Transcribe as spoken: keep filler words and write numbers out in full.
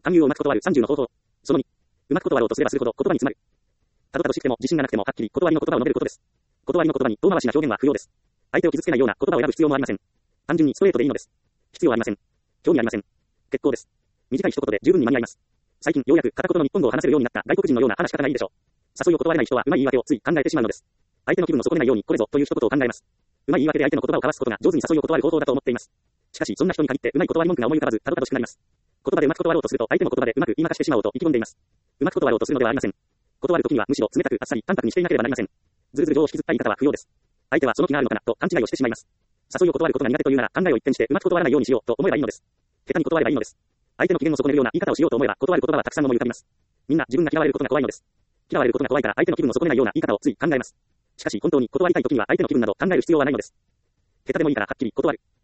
勧誘をうまく断るさんじゅうの方法。そのに。うまく断ろうとすればするほど言葉に詰まる。たどたどしくても自信がなくてもはっきり断りの言葉を述べることです。断りの言葉に遠回しな表現は不要です。相手を傷つけないような言葉を選ぶ必要もありません。単純にストレートでいいのです。必要ありません。興味ありません。結構です。短い一言で十分に間に合います。最近ようやく片言の日本語を話せるようになった外国人のような話し方がいいでしょう。誘いを断れない人はうまい言い訳をつい考えてしまうのです。相手の気分を損ねないようにこれぞという一言を考えます。うまい言い訳で相手の言葉を交わすことが上手に誘いを断る方法だと思っています。しかしそんな人に限ってうまい断り文句が思い浮かばずたどたどしくなります。言葉でうまく断ろうとすると相手も言葉でうまく言い負かしてしまおうと意気込んでいます。うまく断ろうとするのではありません。断るときにはむしろ冷たくあっさり淡白にしていなければなりません。ずるずる情を引きずった言い方は不要です。相手はその気があるのかなと勘違いをしてしまいます。誘いを断ることが苦手というなら考えを一転してうまく断らないようにしようと思えばいいのです。下手に断ればいいのです。相手の機嫌を損ねるような言い方をしようと思えば断る言葉はたくさん思い浮かびます。みんな自分が嫌われることが怖いのです。嫌われることが怖いから相手の気分を損ねないような言い方をつい考えます。しかし本当に断りたいときには相手の気分など考える必要はないのです。下手でもいいからはっきり断る。